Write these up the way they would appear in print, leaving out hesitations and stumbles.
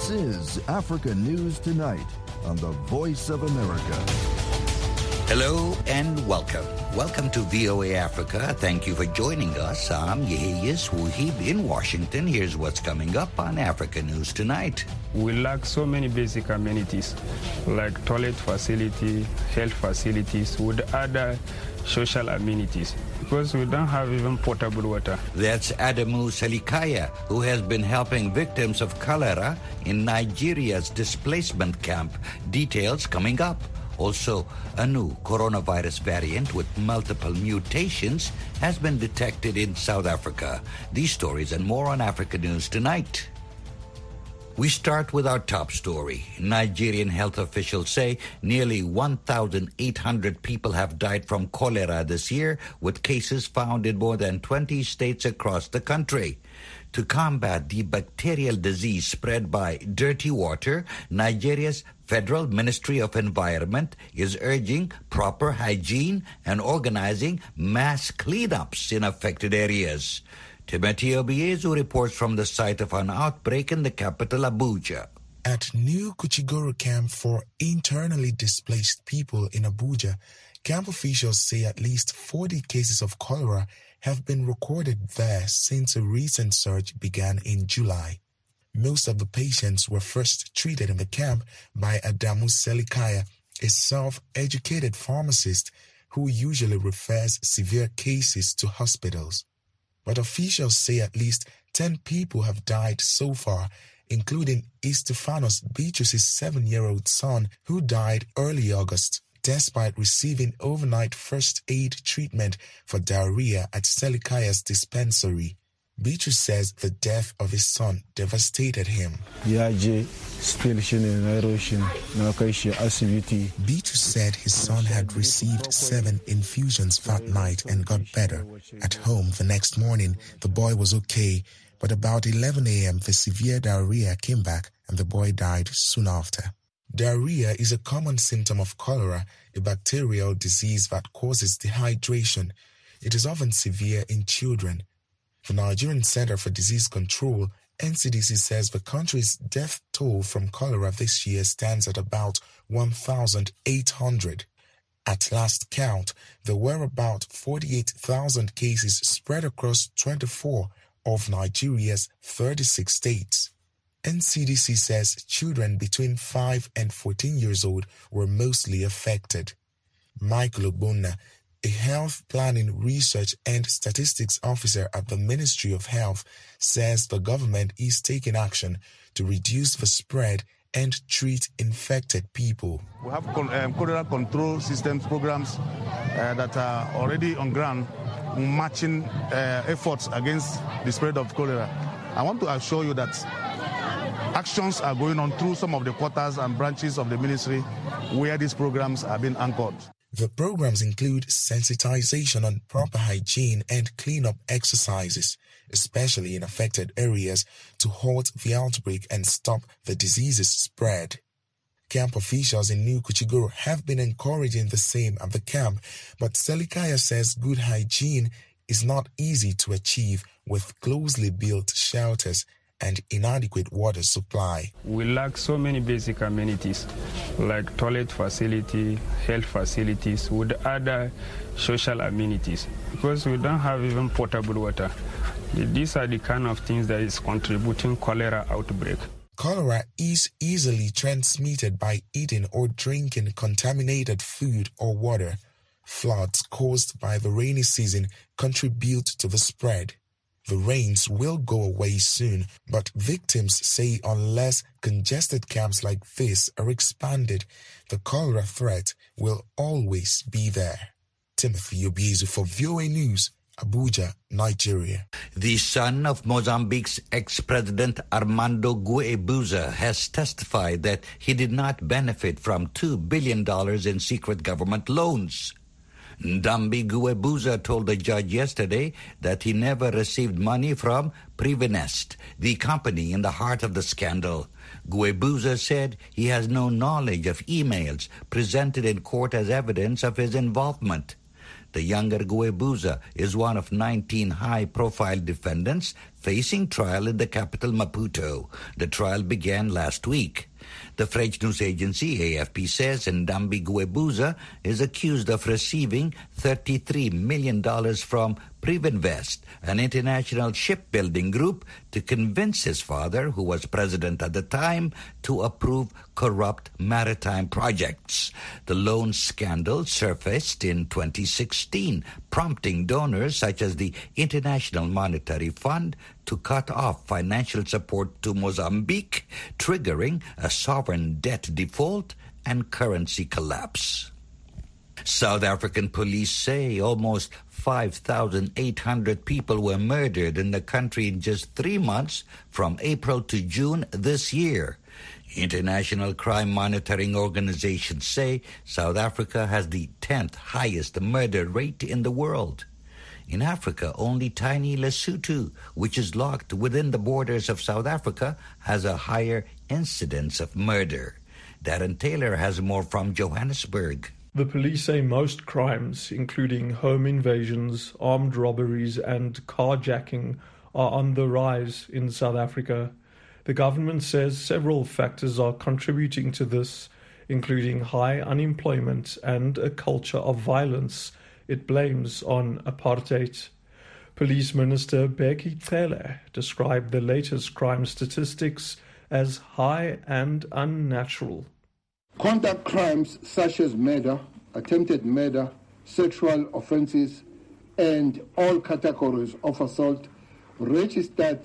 This is Africa News Tonight on the Voice of America. Hello and welcome. Welcome to VOA Africa. Thank you for joining us. I'm Yehiyas Wuhib in Washington. Here's what's coming up on Africa News Tonight. We lack so many basic amenities like toilet facility, health facilities, with other social amenities because we don't have even potable water. That's Adamu Salikaya, who has been helping victims of cholera in Nigeria's displacement camp. Details coming up. Also, a new coronavirus variant with multiple mutations has been detected in South Africa. These stories and more on Africa News Tonight. We start with our top story. Nigerian health officials say nearly 1,800 people have died from cholera this year, with cases found in more than 20 states across the country. To combat the bacterial disease spread by dirty water, Nigeria's Federal Ministry of Environment is urging proper hygiene and organizing mass cleanups in affected areas. Timothy Obiezu reports from the site of an outbreak in the capital, Abuja. At New Kuchigoro Camp for internally displaced people in Abuja, camp officials say at least 40 cases of cholera have been recorded there since a recent surge began in July. Most of the patients were first treated in the camp by Adamu Selikaya, a self-educated pharmacist who usually refers severe cases to hospitals. But officials say at least 10 people have died so far, including Estefanos Beatrice's 7-year-old son, who died early August, despite receiving overnight first aid treatment for diarrhea at Selikaya's dispensary. Beatrice says the death of his son devastated him. Beatrice said his son had received 7 infusions that night and got better. At home the next morning, the boy was okay, but about 11 a.m. the severe diarrhea came back and the boy died soon after. Diarrhea is a common symptom of cholera, a bacterial disease that causes dehydration. It is often severe in children. The Nigerian Center for Disease Control, NCDC, says the country's death toll from cholera this year stands at about 1,800. At last count, there were about 48,000 cases spread across 24 of Nigeria's 36 states. NCDC says children between 5 and 14 years old were mostly affected. Michael Obonna, a health planning, research and statistics officer at the Ministry of Health, says the government is taking action to reduce the spread and treat infected people. We have cholera control systems programs that are already on ground, matching efforts against the spread of cholera. I want to assure you that actions are going on through some of the quarters and branches of the ministry where these programs are being anchored. The programs include sensitization on proper hygiene and cleanup exercises, especially in affected areas, to halt the outbreak and stop the disease's spread. Camp officials in New Kuchigoro have been encouraging the same at the camp, but Selikaya says good hygiene is not easy to achieve with closely built shelters and inadequate water supply. We lack so many basic amenities like toilet facility, health facilities, with other social amenities because we don't have even potable water. These are the kind of things that is contributing cholera outbreak. Cholera is easily transmitted by eating or drinking contaminated food or water. Floods caused by the rainy season contribute to the spread. The rains will go away soon, but victims say unless congested camps like this are expanded, the cholera threat will always be there. Timothy Obiezu for VOA News, Abuja, Nigeria. The son of Mozambique's ex-president Armando Guebuza has testified that he did not benefit from $2 billion in secret government loans. Ndambi Guebuza told the judge yesterday that he never received money from Privinest, the company in the heart of the scandal. Guebuza said he has no knowledge of emails presented in court as evidence of his involvement. The younger Guebuza is one of 19 high-profile defendants facing trial in the capital Maputo. The trial began last week. The French news agency AFP says Ndambi Guebuza is accused of receiving $33 million from Privinvest, an international shipbuilding group, to convince his father, who was president at the time, to approve corrupt maritime projects. The loan scandal surfaced in 2016, prompting donors such as the International Monetary Fund to cut off financial support to Mozambique, triggering a sovereign debt default and currency collapse. South African police say almost 5,800 people were murdered in the country in just 3 months from April to June this year. International crime monitoring organizations say South Africa has the 10th highest murder rate in the world. In Africa, only tiny Lesotho, which is locked within the borders of South Africa, has a higher incidence of murder. Darren Taylor has more from Johannesburg. The police say most crimes, including home invasions, armed robberies and carjacking, are on the rise in South Africa. The government says several factors are contributing to this, including high unemployment and a culture of violence it blames on apartheid. Police Minister Bheki Cele described the latest crime statistics as high and unnatural. Conduct crimes such as murder, attempted murder, sexual offences, and all categories of assault registered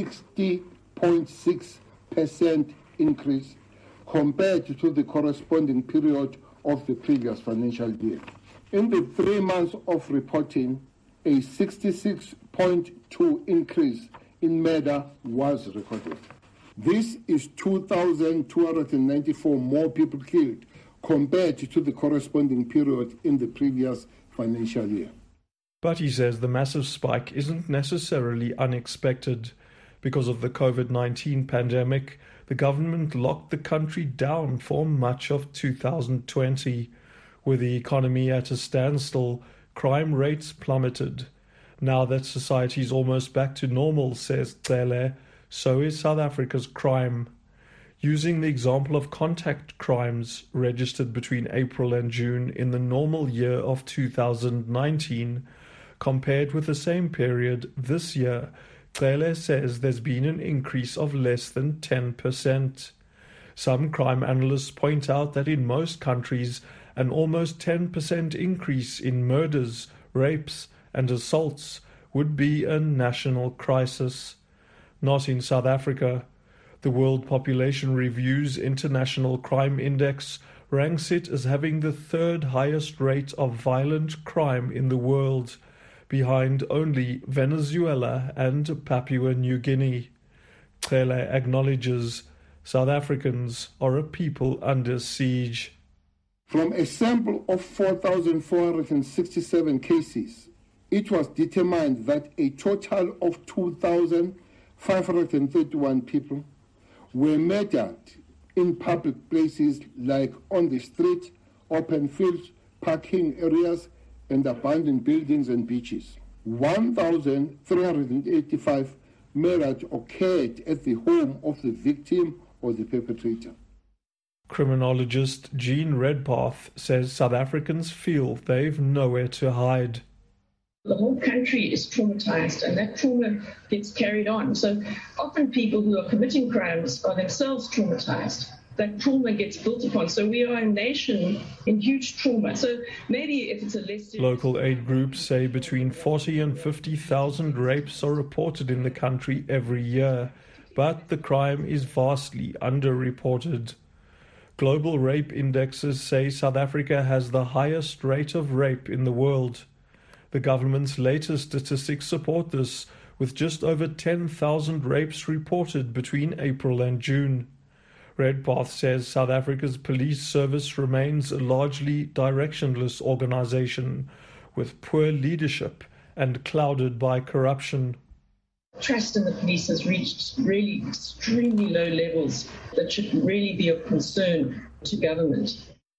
60.6% increase compared to the corresponding period of the previous financial year. In the 3 months of reporting, a 66.2% increase in murder was recorded. This is 2,294 more people killed compared to the corresponding period in the previous financial year. But he says the massive spike isn't necessarily unexpected. Because of the COVID-19 pandemic, the government locked the country down for much of 2020. With the economy at a standstill, crime rates plummeted. Now that society is almost back to normal, says Cele, so is South Africa's crime. Using the example of contact crimes registered between April and June in the normal year of 2019, compared with the same period this year, Cele says there's been an increase of less than 10%. Some crime analysts point out that in most countries, an almost 10% increase in murders, rapes, and assaults would be a national crisis. Not in South Africa. The World Population Review's International Crime Index ranks it as having the third highest rate of violent crime in the world, behind only Venezuela and Papua New Guinea. Cele acknowledges South Africans are a people under siege. From a sample of 4,467 cases, it was determined that a total of 2,531 people were murdered in public places like on the street, open fields, parking areas, and abandoned buildings and beaches. 1,385 murders occurred at the home of the victim or the perpetrator. Criminologist Jean Redpath says South Africans feel they've nowhere to hide. The whole country is traumatized, and that trauma gets carried on. So often people who are committing crimes are themselves traumatized. That trauma gets built upon. So we are a nation in huge trauma. So maybe if it's a less... Local aid groups say between 40 and 50,000 rapes are reported in the country every year, but the crime is vastly underreported. Global rape indexes say South Africa has the highest rate of rape in the world. The government's latest statistics support this, with just over 10,000 rapes reported between April and June. Redpath says South Africa's police service remains a largely directionless organization, with poor leadership and clouded by corruption. Trust in the police has reached really extremely low levels that should really be of concern to government.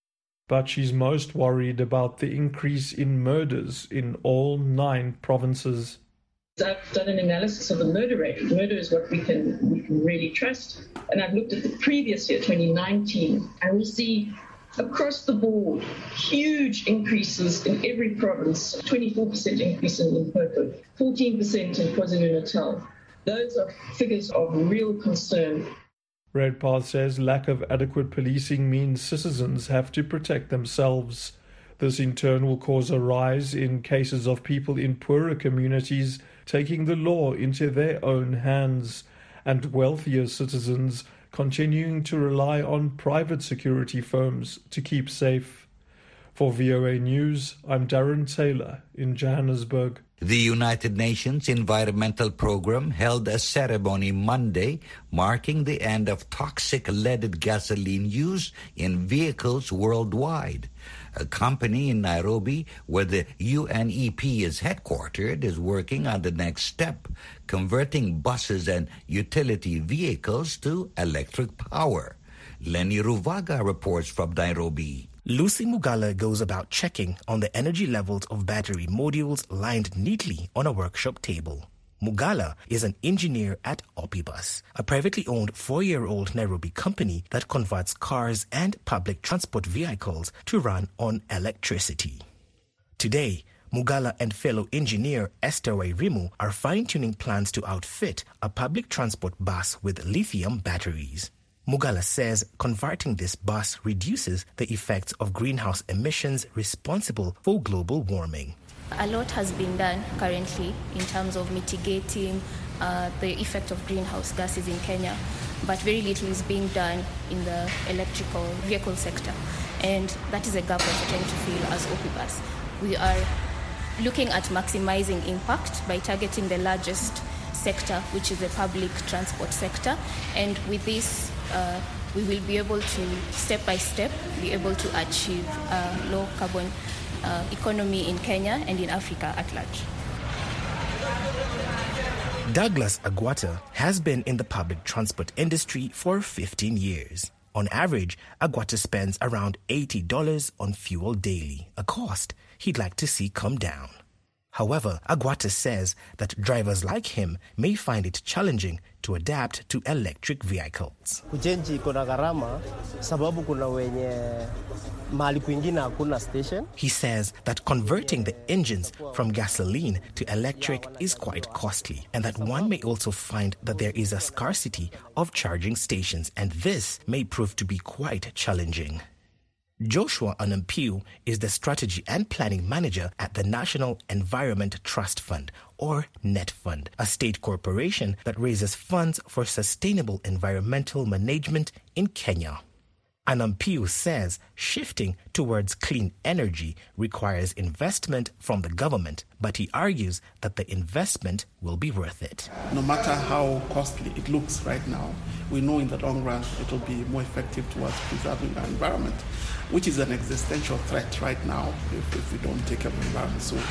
But she's most worried about the increase in murders in all 9 provinces. I've done an analysis of the murder rate. Murder is what we can really trust. And I've looked at the previous year, 2019, and we see across the board huge increases in every province. 24% increase in Limpopo, 14% in KwaZulu-Natal. Those are figures of real concern. Redpath says lack of adequate policing means citizens have to protect themselves. This in turn will cause a rise in cases of people in poorer communities taking the law into their own hands, and wealthier citizens continuing to rely on private security firms to keep safe. For VOA News, I'm Darren Taylor in Johannesburg. The United Nations Environmental Programme held a ceremony Monday marking the end of toxic leaded gasoline use in vehicles worldwide. A company in Nairobi, where the UNEP is headquartered, is working on the next step, converting buses and utility vehicles to electric power. Lenny Ruvaga reports from Nairobi. Lucy Mugala goes about checking on the energy levels of battery modules lined neatly on a workshop table. Mugala is an engineer at Opibus, a privately owned 4-year-old Nairobi company that converts cars and public transport vehicles to run on electricity. Today, Mugala and fellow engineer Esther Wairimu are fine-tuning plans to outfit a public transport bus with lithium batteries. Mugala says converting this bus reduces the effects of greenhouse emissions responsible for global warming. A lot has been done currently in terms of mitigating the effect of greenhouse gases in Kenya, but very little is being done in the electrical vehicle sector. And that is a gap that we're trying to fill as Opibus. We are looking at maximizing impact by targeting the largest sector, which is the public transport sector. And with this, we will be able to, step by step, be able to achieve low carbon economy in Kenya and in Africa at large. Douglas Agwata has been in the public transport industry for 15 years. On average, Agwata spends around $80 on fuel daily, a cost he'd like to see come down. However, Agwata says that drivers like him may find it challenging to adapt to electric vehicles. Kuchenji kuna gharama sababu kuna wenye mahali kwingine hakuna station. He says that converting the engines from gasoline to electric is quite costly, and that one may also find that there is a scarcity of charging stations, and this may prove to be quite challenging. Joshua Anampiu is the Strategy and Planning Manager at the National Environment Trust Fund, or NET Fund, a state corporation that raises funds for sustainable environmental management in Kenya. Anampiu says shifting towards clean energy requires investment from the government, but he argues that the investment will be worth it. No matter how costly it looks right now, we know in the long run it will be more effective towards preserving our environment, which is an existential threat right now if we don't take care of the environment. So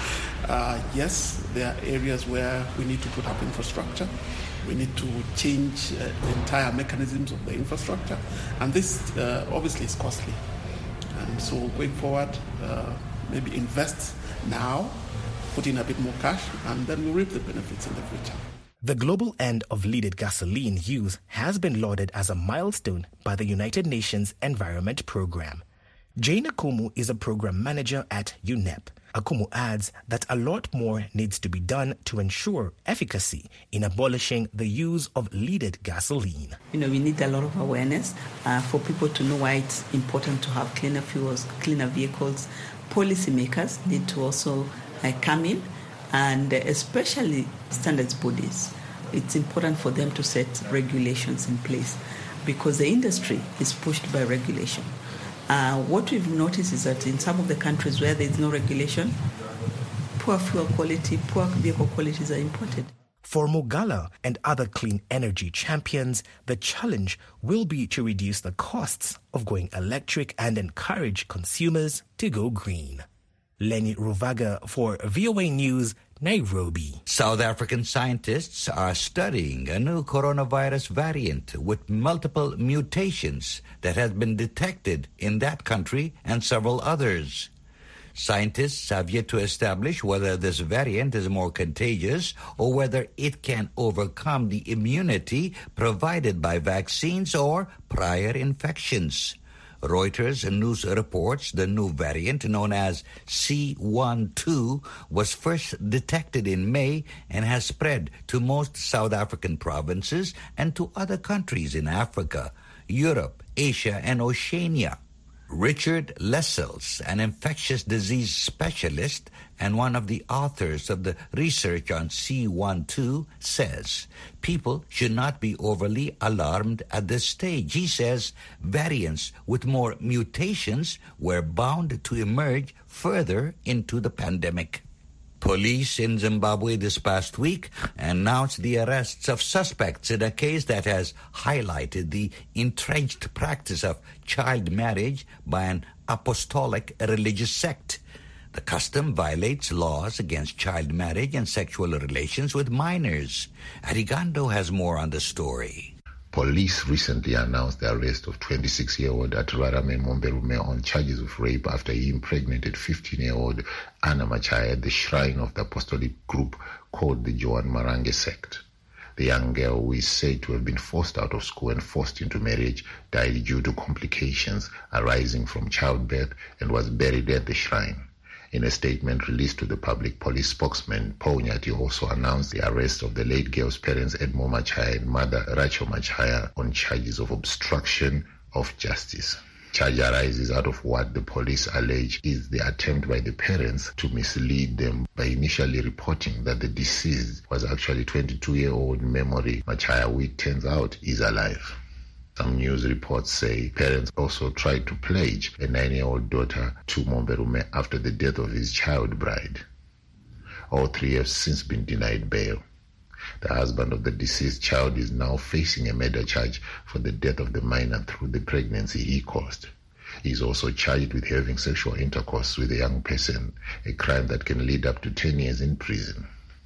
yes, there are areas where we need to put up infrastructure. We need to change the entire mechanisms of the infrastructure. And this obviously is costly. And so going forward, maybe invest now, put in a bit more cash, and then we'll reap the benefits in the future. The global end of leaded gasoline use has been lauded as a milestone by the United Nations Environment Programme. Jane Akumu is a program manager at UNEP. Akumu adds that a lot more needs to be done to ensure efficacy in abolishing the use of leaded gasoline. We need a lot of awareness for people to know why it's important to have cleaner fuels, cleaner vehicles. Policymakers need to also come in, and especially standards bodies. It's important for them to set regulations in place because the industry is pushed by regulation. What we've noticed is that in some of the countries where there is no regulation, poor fuel quality, poor vehicle qualities are imported. For Mugala and other clean energy champions, the challenge will be to reduce the costs of going electric and encourage consumers to go green. Lenny Ruvaga for VOA News, Nairobi. South African scientists are studying a new coronavirus variant with multiple mutations that has been detected in that country and several others. Scientists have yet to establish whether this variant is more contagious or whether it can overcome the immunity provided by vaccines or prior infections. Reuters news reports the new variant, known as C12, was first detected in May and has spread to most South African provinces and to other countries in Africa, Europe, Asia, and Oceania. Richard Lessels, an infectious disease specialist and one of the authors of the research on C12, says people should not be overly alarmed at this stage. He says variants with more mutations were bound to emerge further into the pandemic. Police in Zimbabwe this past week announced the arrests of suspects in a case that has highlighted the entrenched practice of child marriage by an apostolic religious sect. The custom violates laws against child marriage and sexual relations with minors. Arigando has more on the story. Police recently announced the arrest of 26-year-old Aturarame Momberume on charges of rape after he impregnated 15-year-old Anna Machaya at the shrine of the apostolic group called the Joan Marange sect. The young girl, who is said to have been forced out of school and forced into marriage, died due to complications arising from childbirth and was buried at the shrine. In a statement released to the public, police spokesman Paul Nyati also announced the arrest of the late girl's parents Edmo Machaya and mother Rachel Machaya on charges of obstruction of justice. Charge arises out of what the police allege is the attempt by the parents to mislead them by initially reporting that the deceased was actually 22-year-old Memory Machaya, who it turns out is alive. Some news reports say parents also tried to pledge a 9-year-old daughter to Momberume after the death of his child bride. All three have since been denied bail. The husband of the deceased child is now facing a murder charge for the death of the minor through the pregnancy he caused. He is also charged with having sexual intercourse with a young person, a crime that can lead up to 10 years in prison.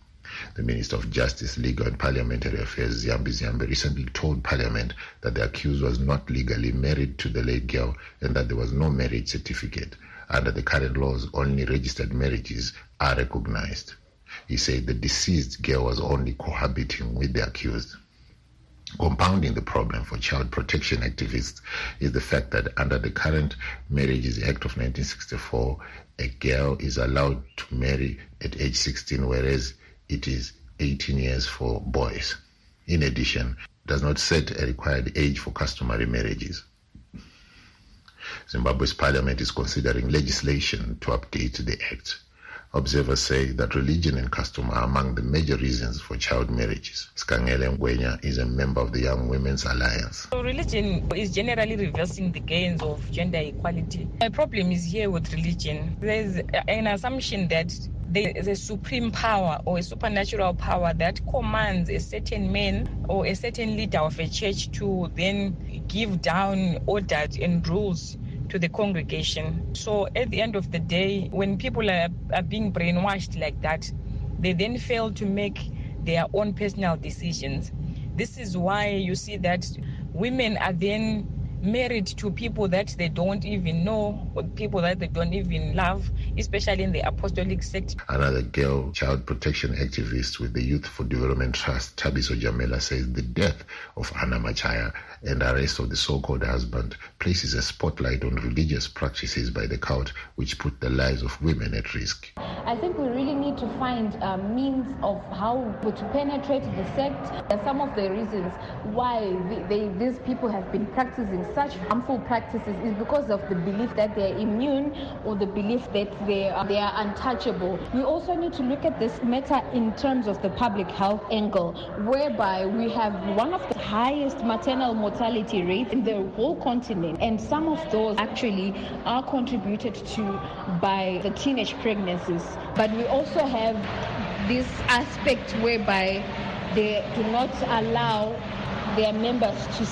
The Minister of Justice, Legal and Parliamentary Affairs, Ziyambi Ziyambi, recently told Parliament that the accused was not legally married to the late girl and that there was no marriage certificate. Under the current laws, only registered marriages are recognized. He said the deceased girl was only cohabiting with the accused. Compounding the problem for child protection activists is the fact that under the current Marriages Act of 1964, a girl is allowed to marry at age 16, whereas it is 18 years for boys. In addition, it does not set a required age for customary marriages. Zimbabwe's parliament is considering legislation to update the act. Observers say that religion and custom are among the major reasons for child marriages. Skangele Ngwenya is a member of the Young Women's Alliance. So religion is generally reversing the gains of gender equality. My problem is here with religion. There's an assumption that there is a supreme power or a supernatural power that commands a certain man or a certain leader of a church to then give down orders and rules to the congregation. So at the end of the day, when people are being brainwashed like that, they then fail to make their own personal decisions. This is why you see that women are then married to people that they don't even know, or people that they don't even love, especially in the apostolic sect. Another girl child protection activist with the Youth for Development Trust, Thabiso Jamela, says the death of Anna Machaya and the arrest of the so-called husband places a spotlight on religious practices by the cult which put the lives of women at risk. I think we really need to find means of how to penetrate the sect. Some of the reasons why these people have been practicing such harmful practices is because of the belief that they're immune or the belief that they are untouchable. We also need to look at this matter in terms of the public health angle, whereby we have one of the highest maternal mortality rates in the whole continent, and some of those actually are contributed to by the teenage pregnancies. But we also have this aspect whereby they do not allow their members to seek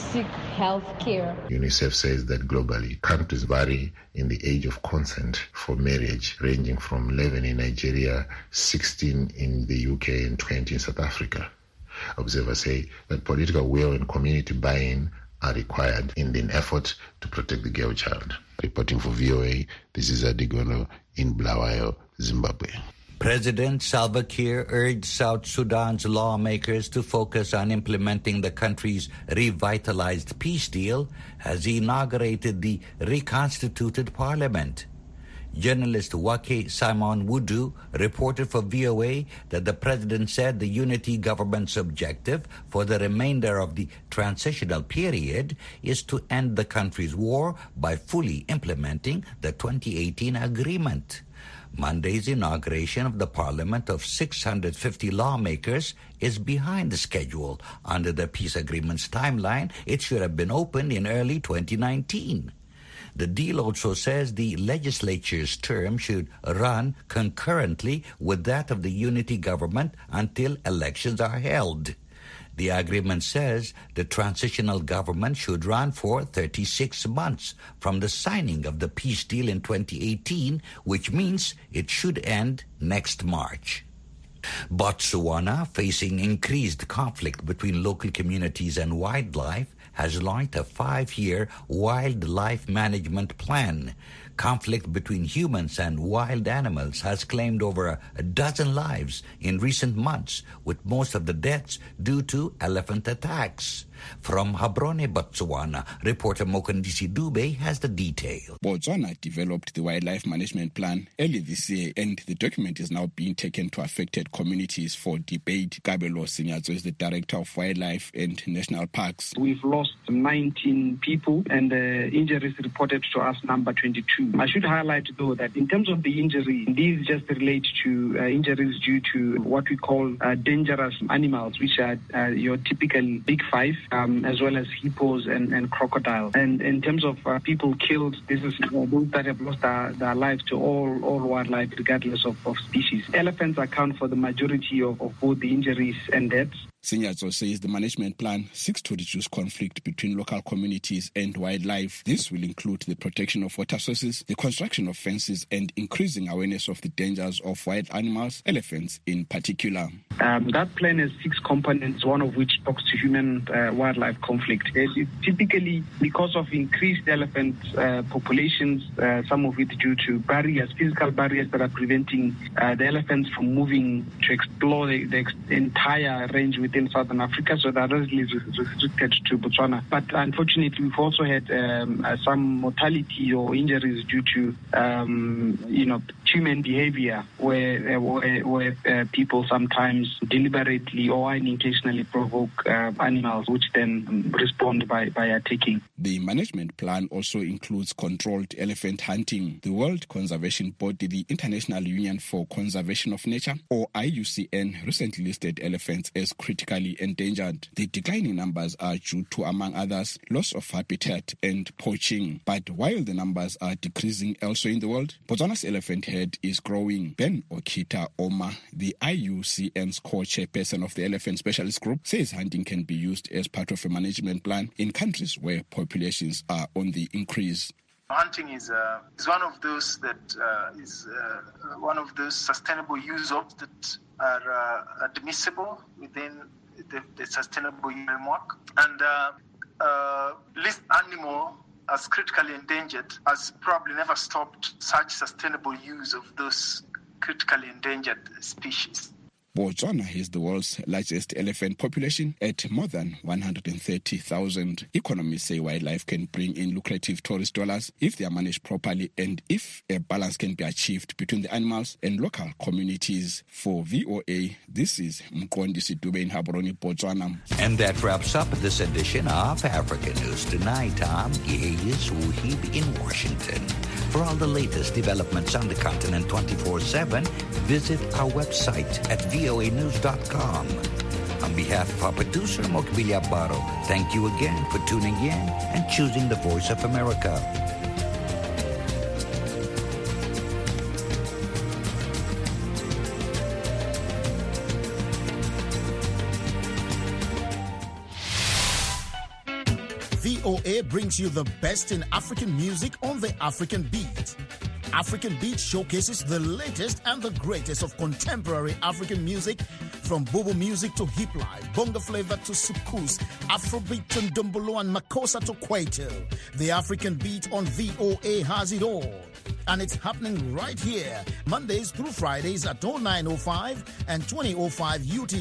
health care. UNICEF says that globally, countries vary in the age of consent for marriage, ranging from 11 in Nigeria, 16 in the UK, and 20 in South Africa. Observers say that political will and community buy-in are required in an effort to protect the girl child. Reporting for VOA, this is Adigono in Bulawayo, Zimbabwe. President Salva Kiir urged South Sudan's lawmakers to focus on implementing the country's revitalized peace deal as he inaugurated the reconstituted parliament. Journalist Wake Simon Wudu reported for VOA that the president said the unity government's objective for the remainder of the transitional period is to end the country's war by fully implementing the 2018 agreement. Monday's inauguration of the parliament of 650 lawmakers is behind the schedule. Under the peace agreement's timeline, it should have been opened in early 2019. The deal also says the legislature's term should run concurrently with that of the unity government until elections are held. The agreement says the transitional government should run for 36 months from the signing of the peace deal in 2018, which means it should end next March. Botswana, facing increased conflict between local communities and wildlife, has launched a 5-year wildlife management plan. Conflict between humans and wild animals has claimed over a dozen lives in recent months, with most of the deaths due to elephant attacks. From Gaborone, Botswana, reporter Mokandisi Dube has the detail. Botswana developed the wildlife management plan early this year, and the document is now being taken to affected communities for debate. Kabelo Sinyatso is the director of wildlife and national parks. We've lost 19 people, and the injuries reported to us number 22. I should highlight, though, that in terms of the injury, these just relate to injuries due to what we call dangerous animals, which are your typical big five, as well as hippos and crocodiles. And in terms of people killed, this is those that have lost their lives to all wildlife, regardless of species. Elephants account for the majority of both the injuries and deaths. Sinyatso says the management plan seeks to reduce conflict between local communities and wildlife. This will include the protection of water sources, the construction of fences, and increasing awareness of the dangers of wild animals, elephants in particular. That plan has 6 components, one of which talks to human-wildlife conflict. It's typically because of increased elephant populations, some of it due to barriers, physical barriers that are preventing the elephants from moving to explore the entire range within Southern Africa, so that is restricted to Botswana. But unfortunately, we've also had some mortality or injuries due to, human behavior, where people sometimes deliberately or unintentionally provoke animals, which then respond by attacking. The management plan also includes controlled elephant hunting. The World Conservation Body, the International Union for Conservation of Nature, or IUCN, recently listed elephants as critically endangered. The declining numbers are due to, among others, loss of habitat and poaching. But while the numbers are decreasing elsewhere in the world, Botswana's elephant herd is growing. Ben Okita Oma, the IUCN's co-chairperson of the Elephant Specialist Group, says hunting can be used as part of a management plan in countries where populations are on the increase. Hunting is one of those one of those sustainable use of that are admissible within the sustainable framework, and this animal as critically endangered has probably never stopped such sustainable use of those critically endangered species. Botswana has the world's largest elephant population at more than 130,000. Economists say wildlife can bring in lucrative tourist dollars if they are managed properly and if a balance can be achieved between the animals and local communities. For VOA, this is Mqondisi Dube in Gaborone, Botswana. And that wraps up this edition of Africa News Tonight. I'm Gayes Wuhib in Washington. For all the latest developments on the continent 24/7, visit our website at voanews.com. On behalf of our producer, Mokbilia Baro, thank you again for tuning in and choosing the Voice of America. VOA brings you the best in African music on the African Beat. African Beat showcases the latest and the greatest of contemporary African music, from Bobo music to hip life, bongo flavor to soukous, Afrobeat and Dumbolo and Makossa to Kwaito. The African Beat on VOA has it all. And it's happening right here, Mondays through Fridays at 09:05 and 20:05 UTC.